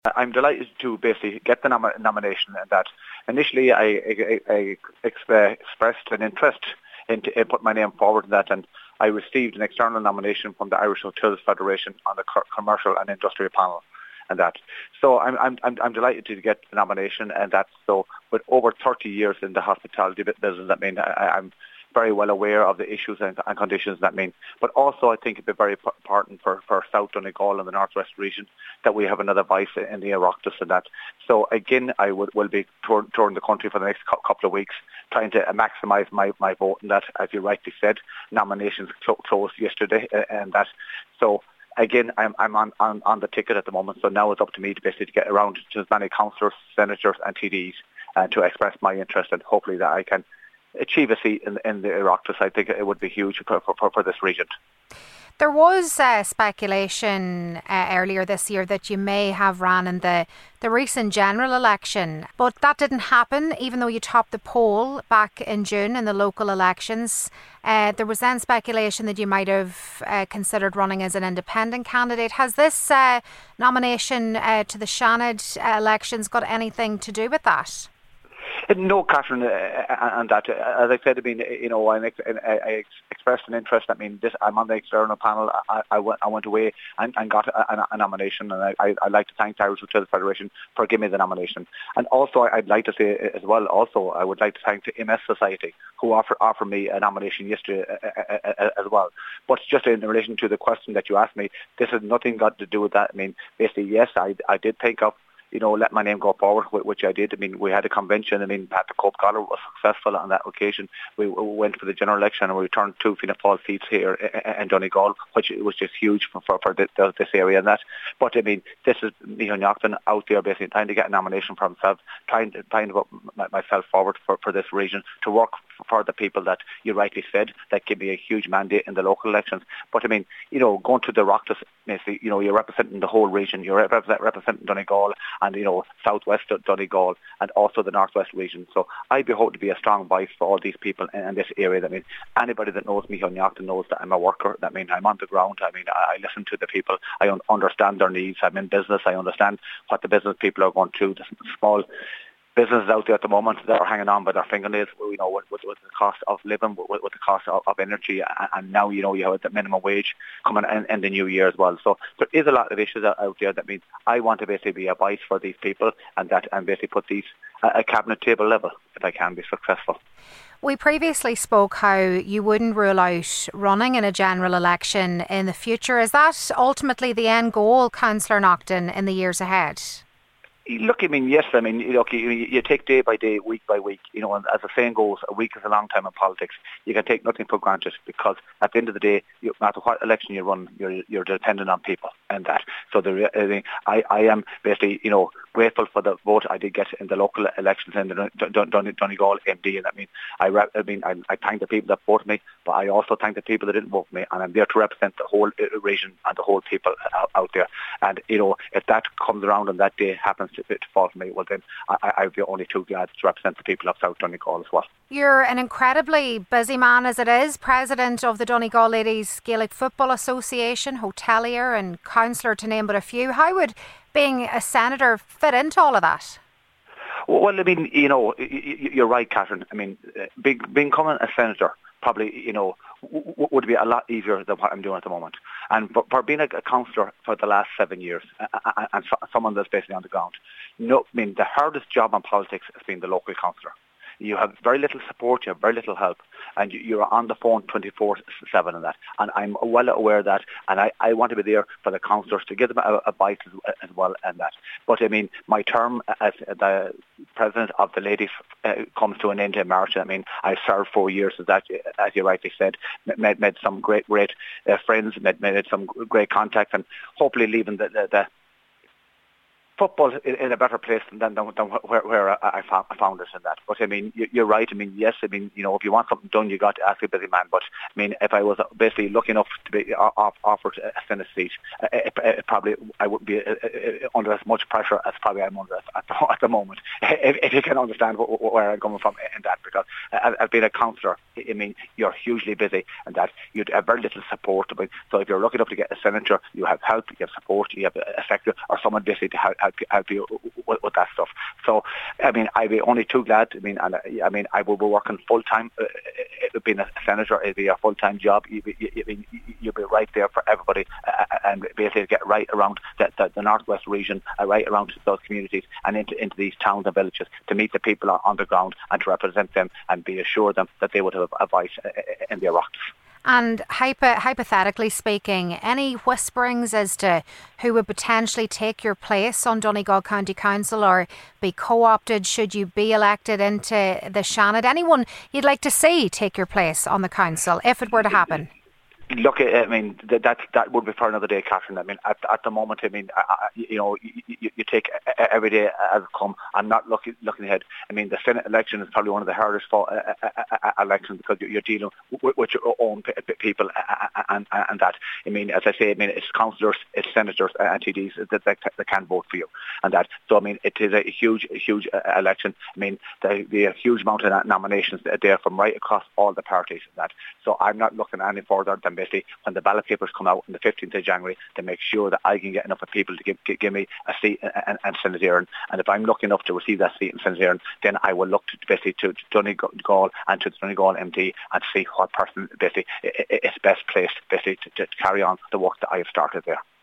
I'm delighted to basically get the nomination, and that initially I expressed an interest in put my name forward in that, and I received an external nomination from the Irish Hotels Federation on the commercial and industrial panel, and that. So I'm delighted to get the nomination, and that. So with over 30 years in the hospitality business, that means I'm very well aware of the issues and conditions that mean. But also I think it'd be very important for South Donegal and the Northwest region that we have another voice in the Oireachtas and that. So again, I will be touring the country for the next couple of weeks, trying to maximise my vote in that. As you rightly said, nominations closed yesterday and that. So again, I'm on the ticket at the moment, so now it's up to me to basically get around to as many councillors, senators and TDs to express my interest, and hopefully that I can achieve a seat in the Oireachtas. I think it would be huge for this region. There was speculation earlier this year that you may have ran in the recent general election, but that didn't happen, even though you topped the poll back in June in the local elections. There was then speculation that you might have considered running as an independent candidate. Has this nomination to the Seanad elections got anything to do with that? No, Catherine, and that, as I said, I mean, I expressed an interest. I mean, I'm on the external panel. I went away and got a nomination, and I'd like to thank the Irish Hotels Federation for giving me the nomination. And also, I'd like to say as well, I would like to thank the MS Society, who offered me a nomination yesterday as well. But just in relation to the question that you asked me, this has nothing got to do with that. I mean, basically, yes, I did take up, let my name go forward, which I did. I mean, we had a convention. I mean, Pat the Cope Collar was successful on that occasion. We went for the general election and we returned 2 Fianna Fáil seats here in Donegal, which was just huge for this area and that. But I mean, this is Micheál Naughton out there basically trying to get a nomination for himself, trying to put myself forward for this region to work for the people that you rightly said that give me a huge mandate in the local elections. But I mean, going to the Oireachtas, basically, you're representing the whole region. You're representing Donegal and southwest Donegal and also the northwest region. So I hope to be a strong voice for all these people in this area. I mean, anybody that knows Micheál Naughton knows that I'm a worker. That means I'm on the ground. I mean, I listen to the people. I understand their needs. I'm in business. I understand what the business people are going through. The small businesses out there at the moment that are hanging on by their fingernails, with the cost of living, with the cost of energy, and now you have the minimum wage coming in the new year as well. So there is a lot of issues out there. That means I want to basically be a voice for these people and basically put these at a cabinet table level if I can be successful. We previously spoke how you wouldn't rule out running in a general election in the future. Is that ultimately the end goal, Councillor Naughton, in the years ahead? Look, I mean, yes, I mean, look, you take day by day, week by week, and as the saying goes, a week is a long time in politics. You can take nothing for granted because at the end of the day, no matter what election you run, you're dependent on people and that. So I am basically, grateful for the vote I did get in the local elections in the Donegal MD, and I thank the people that voted me, but I also thank the people that didn't vote me, and I'm there to represent the whole region and the whole people out there. And if that comes around and that day happens to fall for me, well then I'd be only too glad to represent the people of South Donegal as well. You're an incredibly busy man as it is, President of the Donegal Ladies Gaelic Football Association, hotelier and councillor to name but a few. How would being a senator fit into all of that? Well, I mean, you're right, Catherine. I mean, becoming a senator probably, would be a lot easier than what I'm doing at the moment. And for being a councillor for the last 7 years and someone that's basically on the ground, the hardest job in politics has been the local councillor. You have very little support, you have very little help, and you're on the phone 24/7 and that. And I'm well aware of that, and I want to be there for the councillors to give them a bite as well and that. But I mean, my term as the president of the ladies comes to an end in March. I mean, I served 4 years as that, as you rightly said, made some great friends, made some great contacts, and hopefully leaving the football in a better place than where I found it in that. But I mean, you're right. I mean, yes. I mean, if you want something done, you got to ask a busy man. But I mean, if I was basically lucky enough to be offered a Senate seat, probably I wouldn't be under as much pressure as probably I'm under at the moment. If you can understand where I'm coming from in that, because as being a councillor, I mean, you're hugely busy, and that you'd have very little support. So if you're lucky enough to get a senator, you have help, you have support, you have a secretary or someone basically to help help you with that stuff. So, I mean, I'd be only too glad. I mean, I will be working full time. Being a senator, it'd be a full time job. You'll be right there for everybody, and basically get right around the northwest region, right around those communities, and into these towns and villages to meet the people on the ground and to represent them and be assured them that they would have a voice in their Oireachtas. And hypothetically speaking, any whisperings as to who would potentially take your place on Donegal County Council or be co-opted should you be elected into the Seanad? Anyone you'd like to see take your place on the council if it were to happen? Look, I mean, that would be for another day, Catherine. I mean, at the moment, I mean, you take every day as it comes. I'm not looking ahead. I mean, the Senate election is probably one of the hardest elections because you're dealing with your own people and that. I mean, as I say, I mean, it's councillors, it's senators, and TDs that can vote for you and that. So, I mean, it is a huge election. I mean, there'll be a huge amount of nominations there from right across all the parties and that. So I'm not looking any further than basically when the ballot papers come out on the 15th of January to make sure that I can get enough of people to give me a seat and Senate Éireann. And if I'm lucky enough to receive that seat in Senate Éireann, then I will look to basically to Donegal and to the Donegal MD and see what person basically is best placed basically to carry on the work that I have started there.